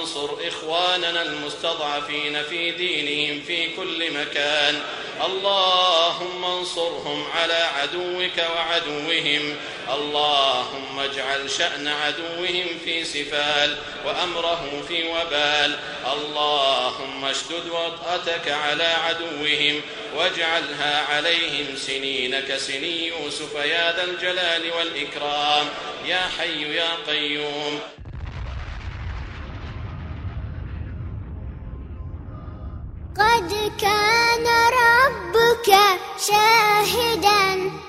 انصر إخواننا المستضعفين في دينهم في كل مكان. اللهم انصرهم على عدوك وعدوهم. اللهم اجعل شأن عدوهم في سفال وأمره في وبال. اللهم اشدد وطأتك على عدوهم واجعلها عليهم سنين كسني يوسف يا ذا الجلال والإكرام يا حي يا قيوم. قد كان ربك شاهدا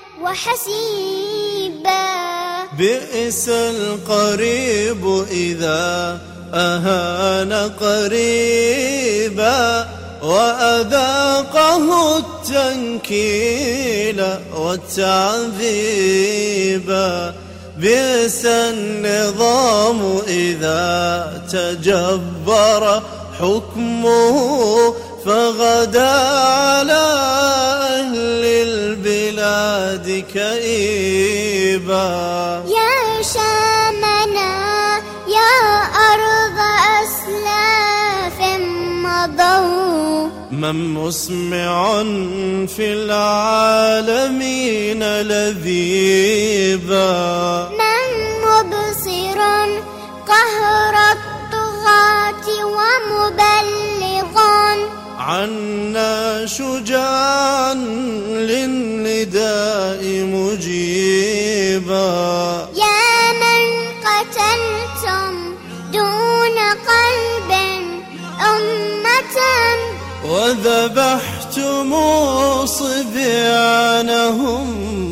وحسيبا. بئس القريب إذا أهان قريبا وأذاقه التنكيل والتعذيبا. بئس النظام إذا تجبر حكمه فغدا على أهل البلاد كئيبا. يا شامنا يا أرض أسلاف مضوا، من مسمع في العالمين لذيبا. من مبصر قهر الطغاة ومبلغا عنا شجاعا للنداء مجيبا. يا من قتلتم دون قلب أمة وذبحتم صبيانهم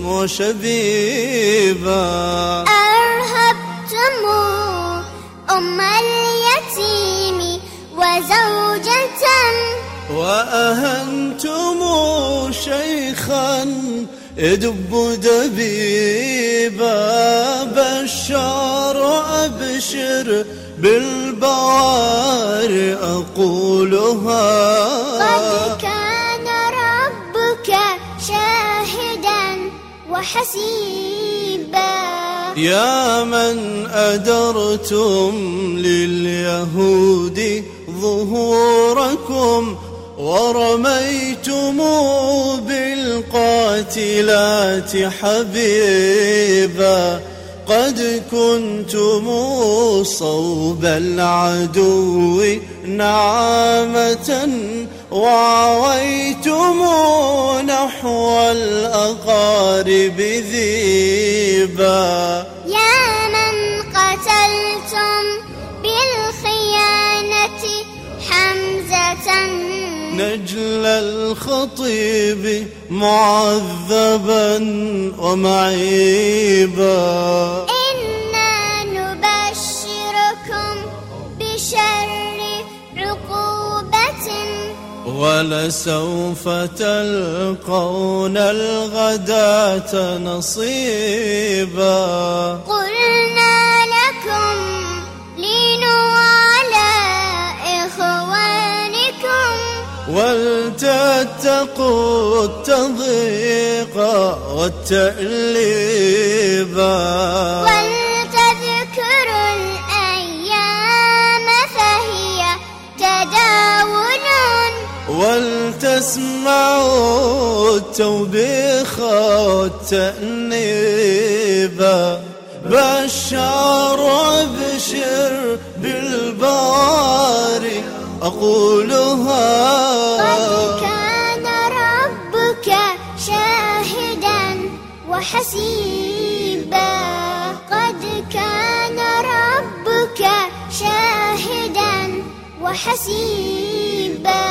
وشبيبا. أرهبتم أم اليتيم وزوجة وأهنتم شيخا يدب دبيبا. بشار أبشر بالبوار أقولها. قد كان ربك شاهدا وحسيبا. يا من أدرتم لليهود ظهوركم ورميتم بالقاتلات حبيبا. قد كنتم صوب العدو نعامة وعويتم نحو الأقارب ذيبا. يا من قتلتم بالخيانة حمزة نجل الخطيب معذبا ومعيبا. إنا نبشركم بشر عقوبة ولسوف تلقون الغداة نصيبا. قلنا لكم لينوا على إخوانكم ولتتقوا التضييق والتأليبا. ولتذكروا الأيام فهي تداول ولتسمعوا التوبيخ والتأنيبا. بشار أبشر بالبواري أقولها. قد كان ربك شاهدا وحسيبا. قد كان ربك شاهدا وحسيبا.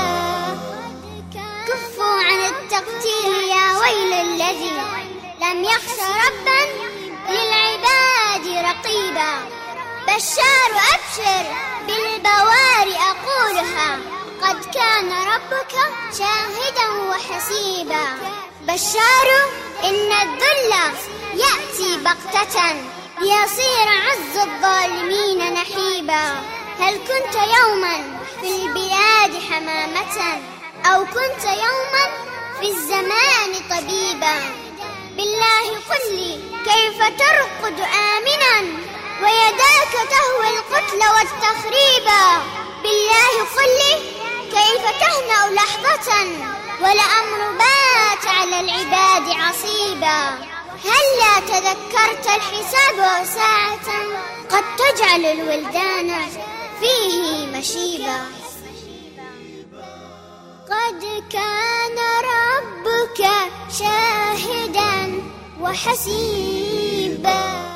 كفوا عن التقتيل يا ويل الذي لم يخش ربا للعباد رقيبا. بشار أبشر بالبوار أقولها. قد كان ربك شاهدا وحسيبا. بشار إن الذل يأتي بغتة ليصير عز الظالمين نحيبا. هل كنت يوما في البلاد حمامة أو كنت يوما في الزمان طبيبا؟ بالله قل لي كيف ترقد آمنا ويداك تهوي القتل والتخريبا. بالله قل لي كيف تهنأ لحظة والأمر بات على العباد عصيبا. هلا تذكرت الحساب ساعة قد تجعل الولدان فيه مشيبا. قد كان ربك شاهدا وحسيبا.